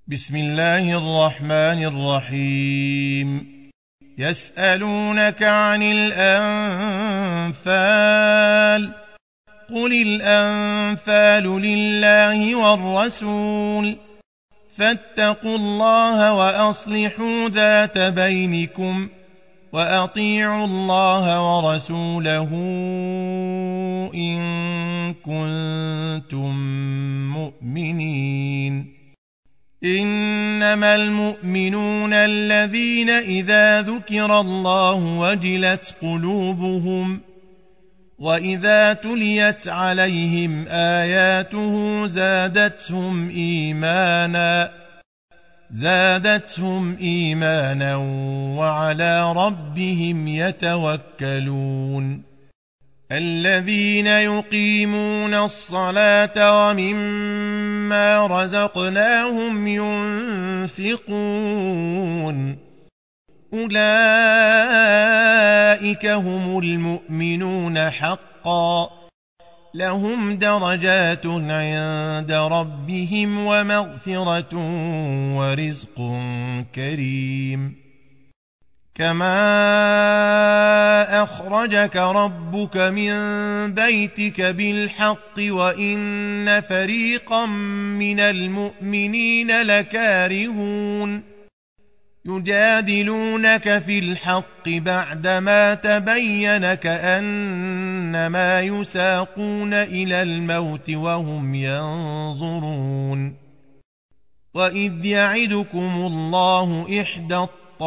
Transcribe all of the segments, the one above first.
بسم الله الرحمن الرحيم يسألونك عن الأنفال قل الأنفال لله والرسول فاتقوا الله وأصلحوا ذات بينكم وأطيعوا الله ورسوله إن كنتم مؤمنين إنما المؤمنون الذين إذا ذكر الله وجلت قلوبهم وإذا تليت عليهم آياته زادتهم إيمانا وعلى ربهم يتوكلون الذين يقيمون الصلاة ومما رزقناهم ينفقون أولئك هم المؤمنون حقا لهم درجات عند ربهم ومغفرة ورزق كريم كما أخرجك ربك من بيتك بالحق وإن فريقا من المؤمنين لكارهون يجادلونك في الحق بعدما تبين كأنما يساقون إلى الموت وهم ينظرون وإذ يعدكم الله إحدى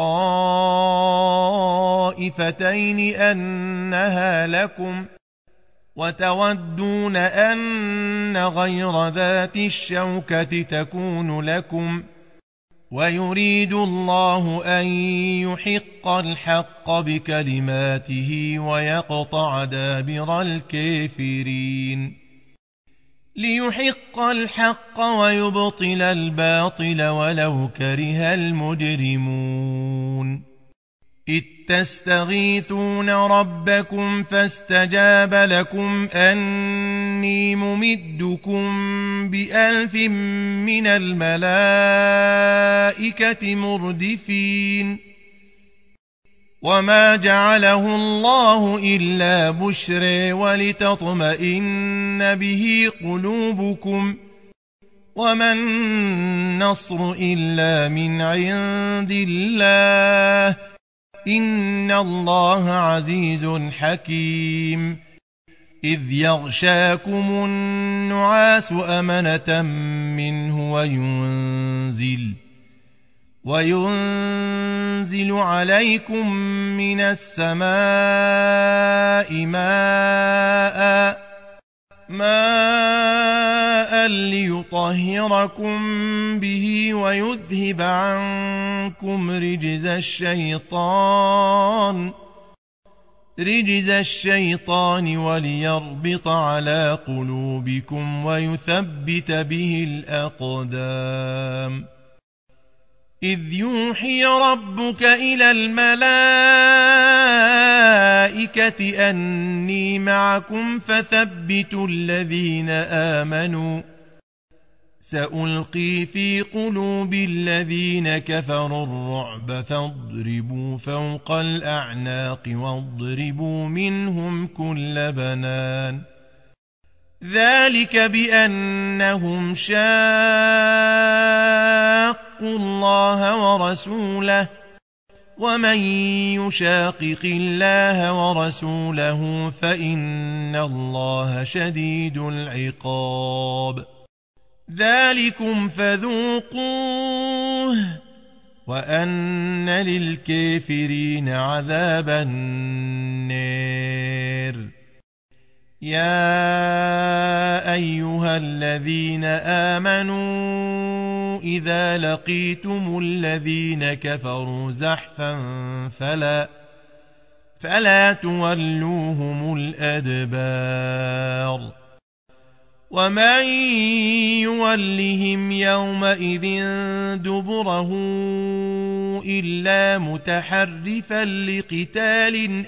الطائفتين أنها لكم وتودون أن غير ذات الشوكة تكون لكم ويريد الله أن يحق الحق بكلماته ويقطع دابر الكافرين ليحق الحق ويبطل الباطل ولو كره المجرمون إذ تستغيثون ربكم فاستجاب لكم أني ممدكم ب1000 من الملائكة مردفين وما جعله الله إلا بشرى ولتطمئن به قلوبكم وما النصر إلا من عند الله إن الله عزيز حكيم إذ يغشاكم النعاس أمنة منه وينزل عليكم من السماء ماء ليطهركم به ويذهب عنكم رجز الشيطان وليربط على قلوبكم ويثبت به الأقدام إذ يوحي ربك إلى الملائكة أني معكم فثبتوا الذين آمنوا سألقي في قلوب الذين كفروا الرعب فاضربوا فوق الأعناق واضربوا منهم كل بنان ذلك بأنهم شاقوا الله ورسوله ومن يشاقق الله ورسوله فإن الله شديد العقاب ذلكم فذوقوه وأن للكافرين عذاب النار يا أيها الذين آمنوا إذا لقيتم الذين كفروا زحفا فلا تولوهم الأدبار ومن يولهم يومئذ دبره إلا متحرفا لقتال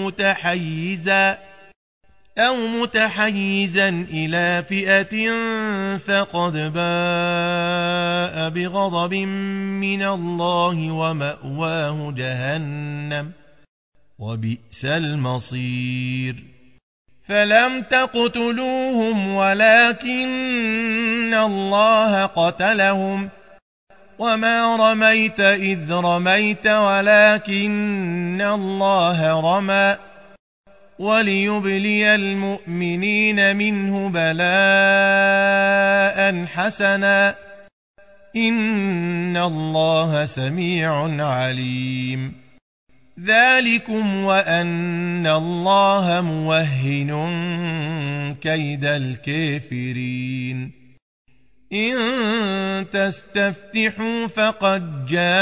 أو متحيزا إلى فئة فقد باء بغضب من الله ومأواه جهنم وبئس المصير فلم تقتلوهم ولكن الله قتلهم وما رميت إذ رميت ولكن الله رمى وليبلي المؤمنين منه بلاء حسنا إن الله سميع عليم ذلكم وأن الله موهن كيد الكافرين إن تستفتحوا فقد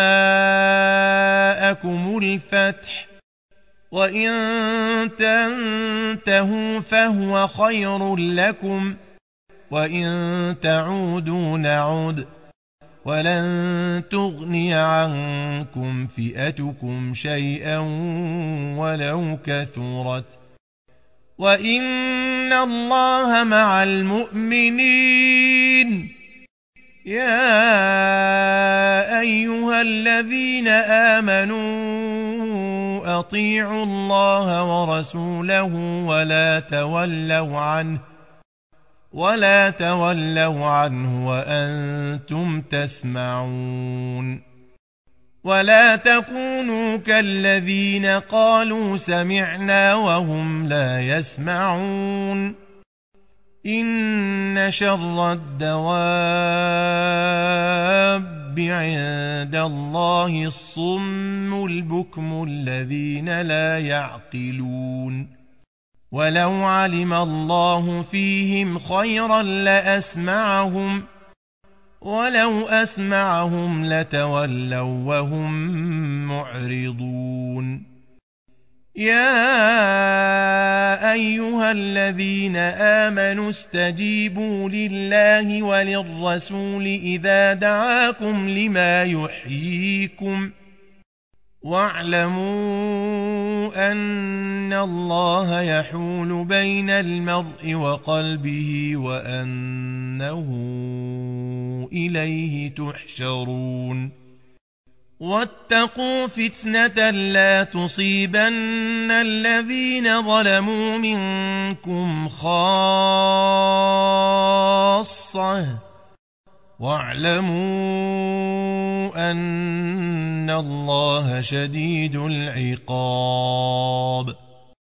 جاءكم الفتح وإن تنتهوا فهو خير لكم وإن تعودوا نعد ولن تغني عنكم فئتكم شيئا ولو كثرت وإن الله مع المؤمنين يا أيها الذين آمنوا أطيعوا الله ورسوله ولا تولوا عنه وأنتم تسمعون ولا تكونوا كالذين قالوا سمعنا وهم لا يسمعون إن شر الدواب عند الله الصم البكم الذين لا يعقلون ولو علم الله فيهم خيرا لأسمعهم ولو أسمعهم لتولوا وهم معرضون يا أيها الذين آمنوا استجيبوا لله وللرسول إذا دعاكم لما يحييكم واعلموا أن الله يحول بين المرء وقلبه وأنه إليه تحشرون واتقوا فتنة لا تصيبن الذين ظلموا منكم خاصة واعلموا أن الله شديد العقاب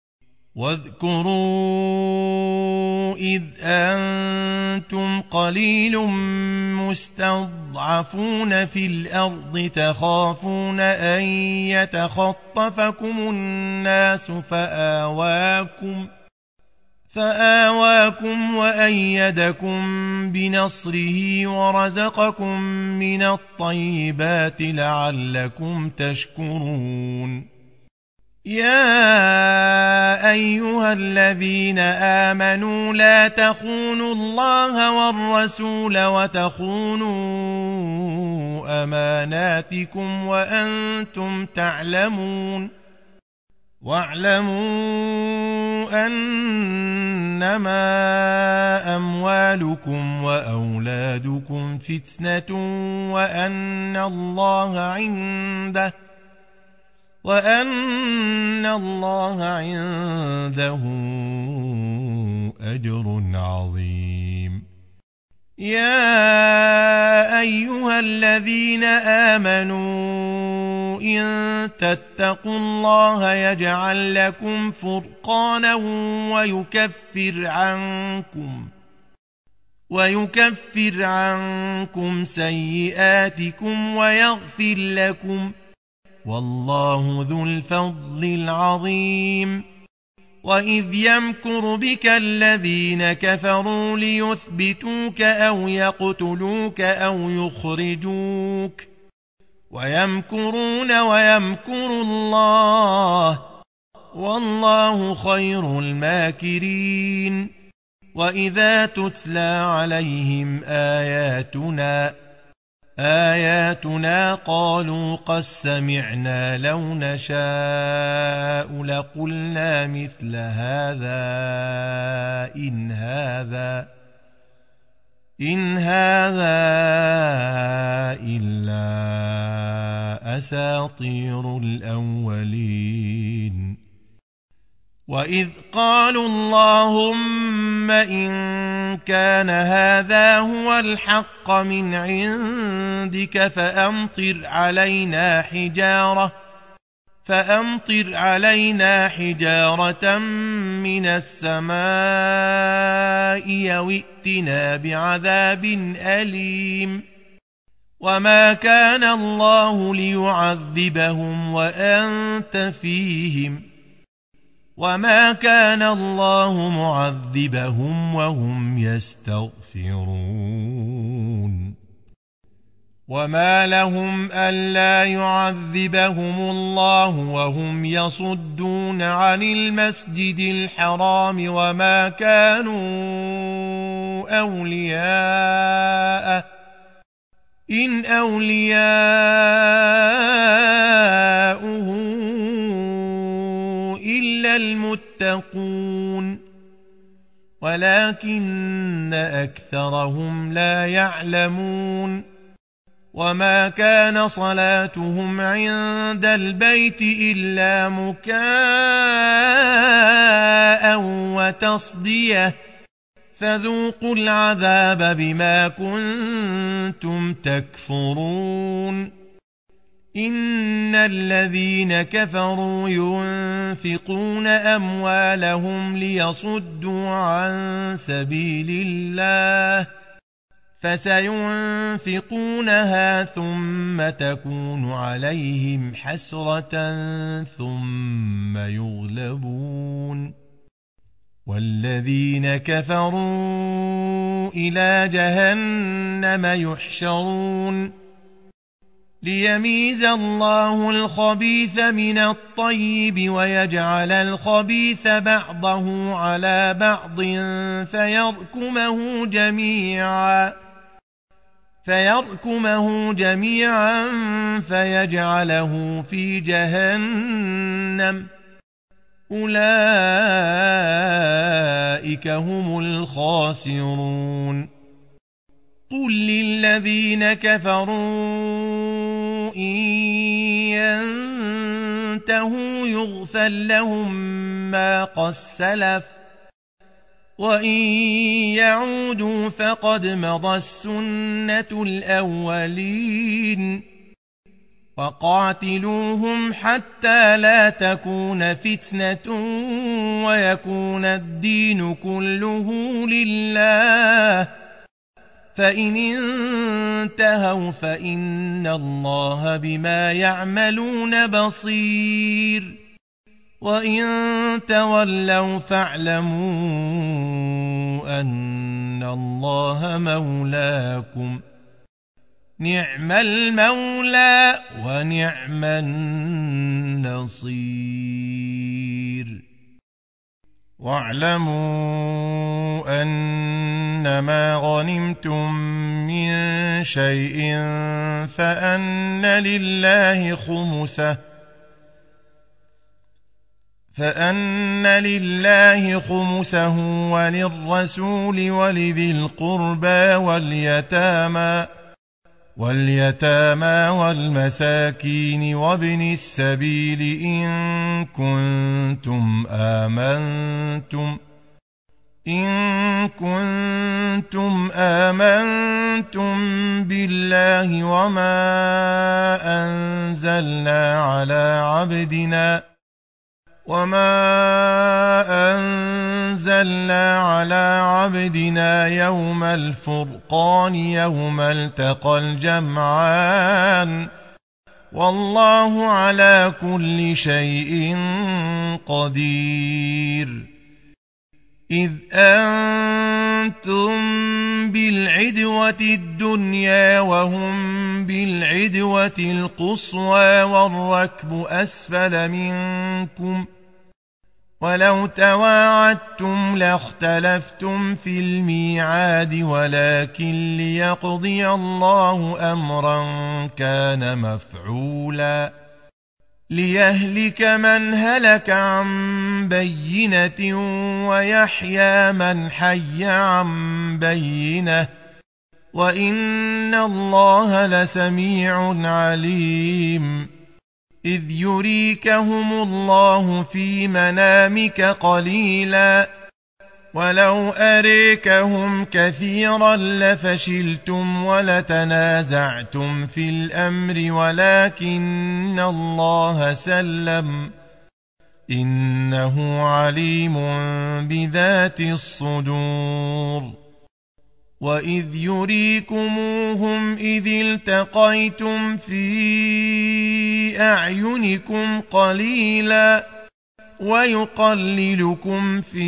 واذكروا إذ أنتم قليل مستضعفون في الأرض تخافون أن يتخطفكم الناس فآواكم وأيدكم بنصره ورزقكم من الطيبات لعلكم تشكرون يا أيها الذين آمنوا لا تخونوا الله والرسول وتخونوا أماناتكم وأنتم تعلمون واعلموا أنما أموالكم وأولادكم فتنة وأن الله عنده أجر عظيم يا أيها الذين آمنوا إن تتقوا الله يجعل لكم فرقانا ويكفر عنكم سيئاتكم ويغفر لكم والله ذو الفضل العظيم وإذ يمكر بك الذين كفروا ليثبتوك أو يقتلوك أو يخرجوك ويمكرون ويمكر الله والله خير الماكرين وإذا تتلى عليهم آياتنا قالوا قد سمعنا لو نشاء لقلنا مثل هذا إن هذا أساطير الأولين وإذ قالوا اللهم إن كان هذا هو الحق من عندك فأمطر علينا حجارة من السماء أو ائتنا بعذاب أليم وما كان الله ليعذبهم وأنت فيهم وما كان الله معذبهم وهم يستغفرون وما لهم ألا يعذبهم الله وهم يصدون عن المسجد الحرام وما كانوا أولياءه إن أولياؤه إلا المتقون ولكن أكثرهم لا يعلمون وما كان صلاتهم عند البيت إلا مكاء وتصدية فذوقوا العذاب بما كنتم تكفرون إن الذين كفروا ينفقون أموالهم ليصدوا عن سبيل الله فسينفقونها ثم تكون عليهم حسرة ثم يغلبون والذين كفروا إلى جهنم يحشرون ليميز الله الخبيث من الطيب ويجعل الخبيث بعضه على بعض فيركمه جميعا فيجعله في جهنم أولئك هم الخاسرون قل للذين كفروا إن ينتهوا يغفر لهم ما قد سلف وإن يعودوا فقد مضت سنة الأولين وقاتلوهم حتى لا تكون فتنة ويكون الدين كله لله فإن انتهوا فإن الله بما يعملون بصير وإن تولوا فاعلموا أن الله مولاكم نعم المولى ونعم النصير واعلموا أنما غنمتم من شيء فأن لله خمسه وللرسول ولذي القربى واليتامى والمساكين وابن السبيل إن كنتم آمنتم بالله وما أنزلنا على عبدنا يوم الفرقان يوم التقى الجمعان والله على كل شيء قدير إذ أنتم بالعدوة الدنيا وهم بالعدوة القصوى والركب أسفل منكم ولو تواعدتم لاختلفتم في الميعاد ولكن ليقضي الله أمرا كان مفعولا ليهلك من هلك عن بينة ويحيى من حي عن بينة وإن الله لسميع عليم إذ يريكهم الله في منامك قليلا ولو أريكهم كثيرا لفشلتم ولتنازعتم في الأمر ولكن الله سلم إنه عليم بذات الصدور وإذ يريكموهم إذ التقيتم في أعينكم قليلا ويقللكم في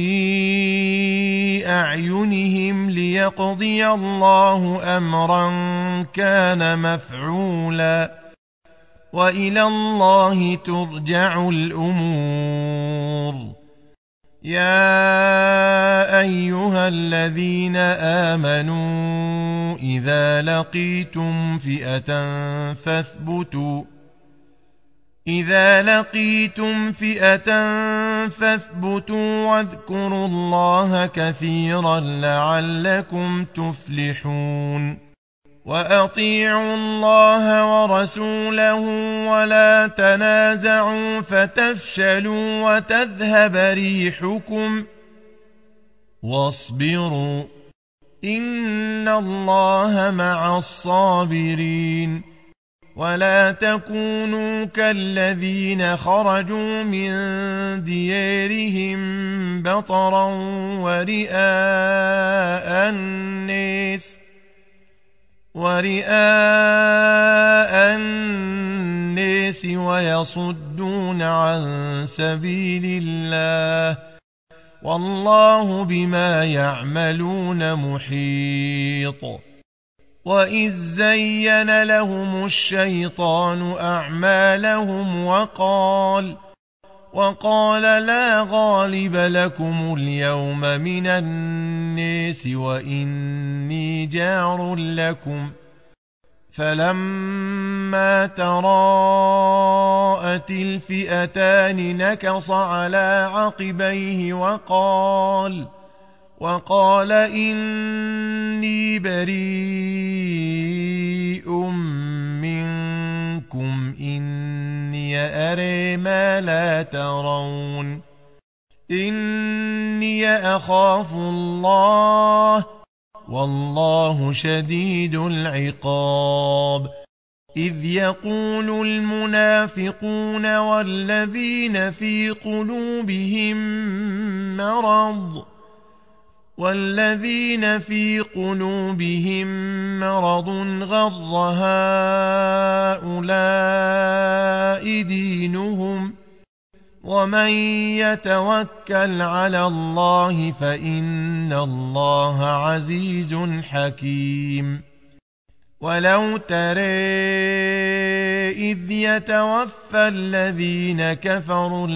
أعينهم ليقضي الله أمرا كان مفعولا وإلى الله ترجع الأمور يا أيها الذين آمنوا إذا لقيتم فئة فاثبتوا واذكروا الله كثيرا لعلكم تفلحون وأطيعوا الله ورسوله ولا تنازعوا فتفشلوا وتذهب ريحكم واصبروا إن الله مع الصابرين ولا تكونوا كالذين خرجوا من ديارهم بطرا ورئاء الناس ويصدون عن سبيل الله والله بما يعملون محيط وإذ زين لهم الشيطان أعمالهم وقال لا غالب لكم اليوم من الناس وإني جار لكم فلما تراءت الفئتان نكص على عقبيه وقال إني بريء منكم إني أرى ما لا ترون إني أخاف الله والله شديد العقاب إذ يقول المنافقون والذين في قلوبهم مرض غر هؤلاء دينهم ومن يتوكل على الله فإن الله عزيز حكيم ولو ترى إذ يتوفى الذين كفروا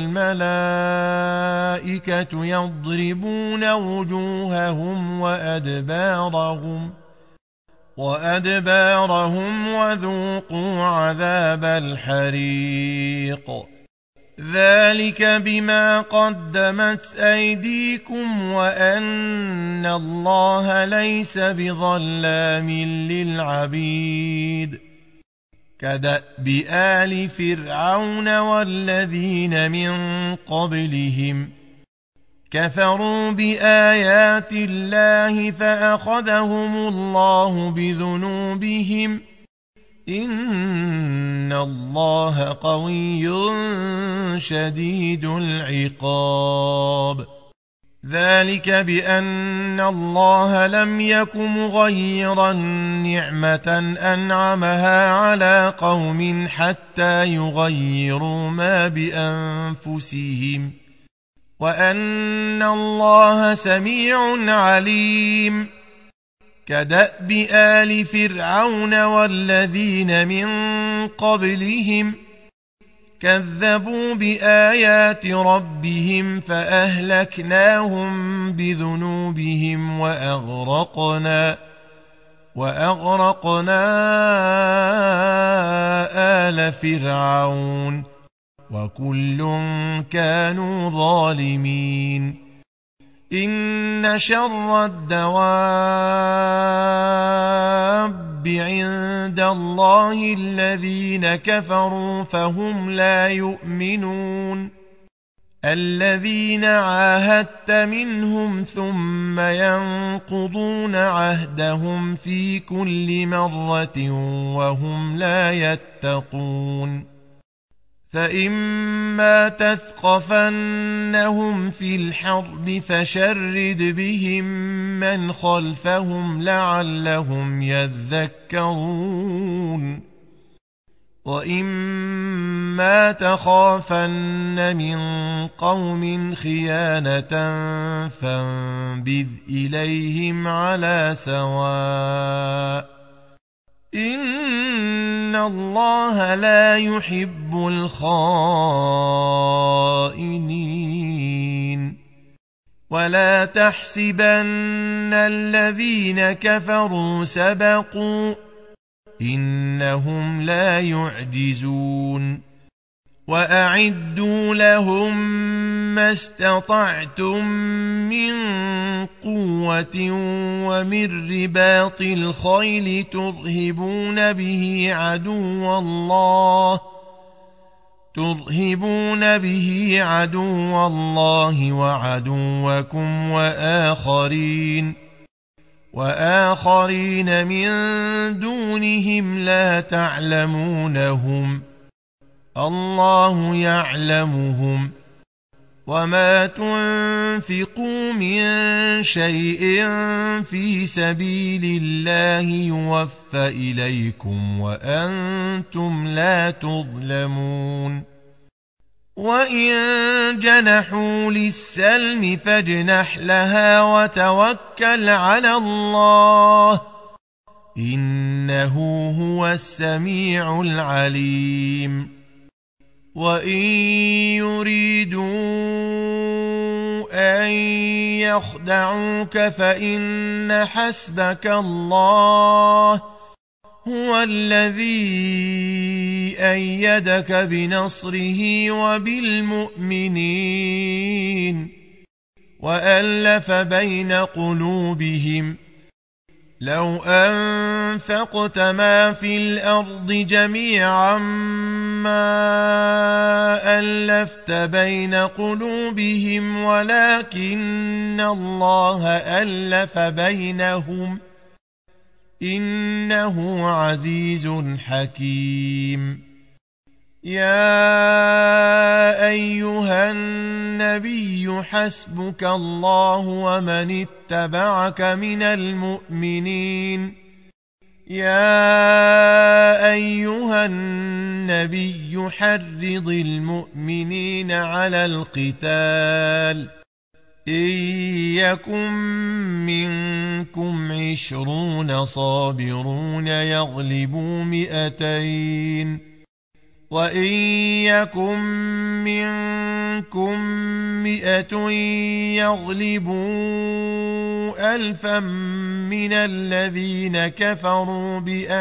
الملائكة يضربون وجوههم وأدبارهم وذوقوا عذاب الحريق ذلك بما قدمت أيديكم وأن الله ليس بظلام للعبيد كدأب آل فرعون والذين من قبلهم كفروا بآيات الله فأخذهم الله بذنوبهم إن الله قوي شديد العقاب ذلك بأن الله لم يك مغيرا نعمة أنعمها على قوم حتى يغيروا ما بأنفسهم وأن الله سميع عليم كدأب آل فرعون والذين من قبلهم كذبوا بآيات ربهم فأهلكناهم بذنوبهم وأغرقنا آل فرعون وكل كانوا ظالمين إن شر الدواب عند الله الذين كفروا فهم لا يؤمنون الذين عاهدت منهم ثم ينقضون عهدهم في كل مرة وهم لا يتقون فإما تثقفنهم في الحرب فشرد بهم من خلفهم لعلهم يذكرون وإما تخافن من قوم خيانة فانبذ إليهم على سواء إن الله لا يحب الخائنين ولا تحسبن الذين كفروا سبقوا إنهم لا يعجزون وأعدوا لهم ما استطعتم من قوة ومن رباط الخيل ترهبون به عدو الله وعدوكم وآخرين من دونهم لا تعلمونهم الله يعلمهم وما تنفقوا من شيء في سبيل الله يوفى إليكم وأنتم لا تظلمون وإن جنحوا للسلم فاجنح لها وتوكل على الله إنه هو السميع العليم وإن يريدوا أن يخدعوك فإن حسبك الله هو الذي أيدك بنصره وبالمؤمنين وألف بين قلوبهم لو أنفقت ما في الأرض جميعا ما ألفت بين قلوبهم ولكن الله ألف بينهم إنه عزيز حكيم يا أيها النبي حسبك الله ومن اتبعك من المؤمنين يا أيها النبي حرض المؤمنين على القتال إن يكن منكم 20 صابرون يغلبوا 200 وإن يكن منكم 100 يغلبوا 1000 من الذين كفروا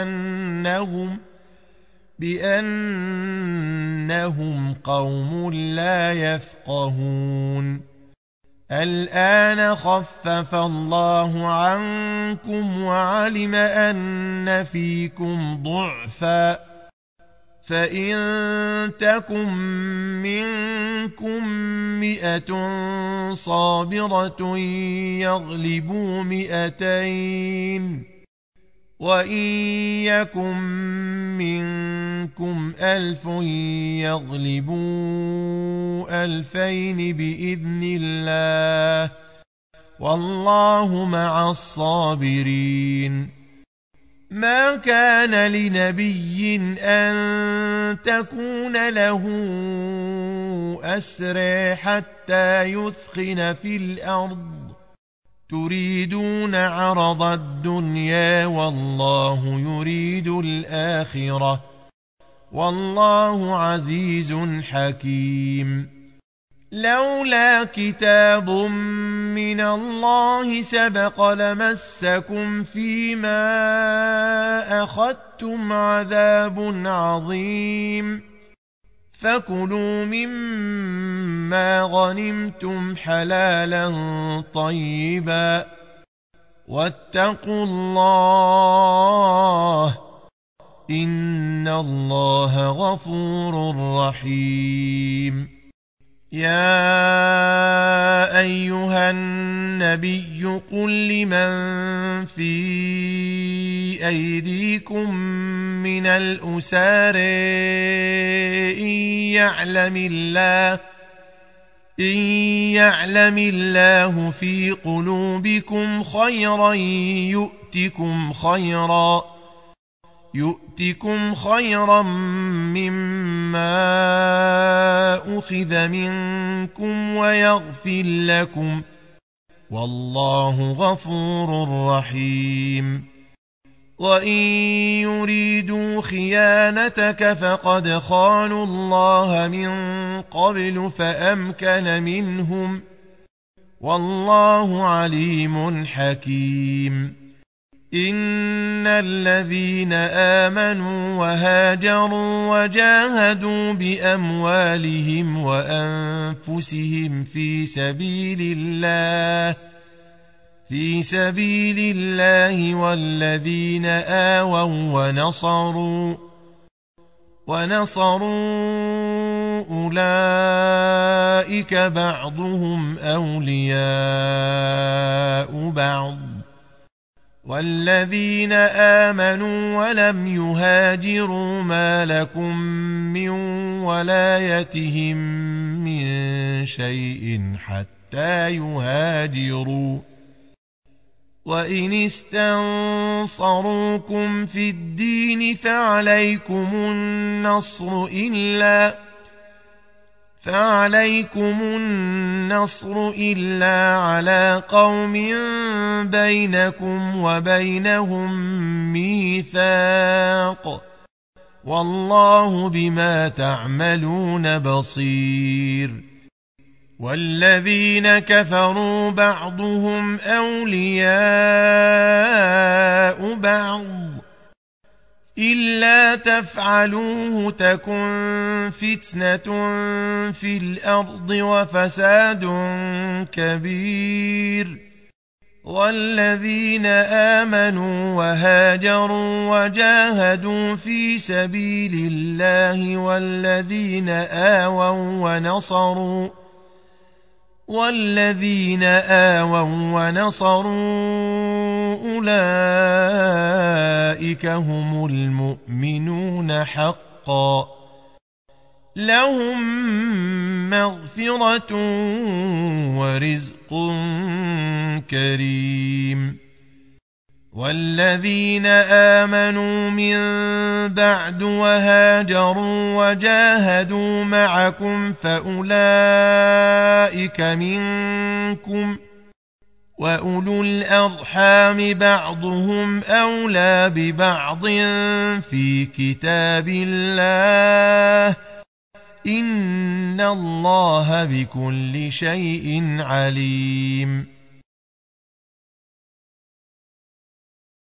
بأنهم قوم لا يفقهون الآن خفف الله عنكم وعلم أن فيكم ضعفا فإن تكن منكم 100 صابرة يغلبوا 200 وإن يكن منكم 1000 يغلبوا 2000 بإذن الله والله مع الصابرين ما كان لنبي أن تكون له أسرى حتى يثخن في الأرض تريدون عرض الدنيا والله يريد الآخرة والله عزيز حكيم لولا كتاب من الله سبق لمسكم فيما أخذتم عذاب عظيم فكلوا مما غنمتم حلالا طيبا واتقوا الله إن الله غفور رحيم. يا أيها النبي قل لمن في أيديكم من الأسار إن يعلم الله في قلوبكم خيرا يؤتكم خيرا مما أخذ منكم ويغفر لكم والله غفور رحيم. وإن يريدوا خيانتك فقد خانوا الله من قبل فأمكن منهم والله عليم حكيم. إن الذين آمنوا وهاجروا وجاهدوا بأموالهم وأنفسهم في سبيل الله والذين آووا ونصروا أولئك بعضهم أولياء بعض والذين آمنوا ولم يهاجروا ما لكم من ولايتهم من شيء حتى يهاجروا. وإن استنصروكم في الدين فعليكم النصر إلا على قوم بينكم وبينهم ميثاق والله بما تعملون بصير. والذين كفروا بعضهم أولياء بعض إلا تفعلوه تكن فتنة في الأرض وفساد كبير. والذين آمنوا وهاجروا وجاهدوا في سبيل الله والذين آووا ونصروا أولئك هم المؤمنون حقا لهم مغفرة ورزق كريم. والذين آمنوا من بعد وهاجروا وجاهدوا معكم فأولئك منكم وأولو الأرحام بعضهم أولى ببعض في كتاب الله إن الله بكل شيء عليم.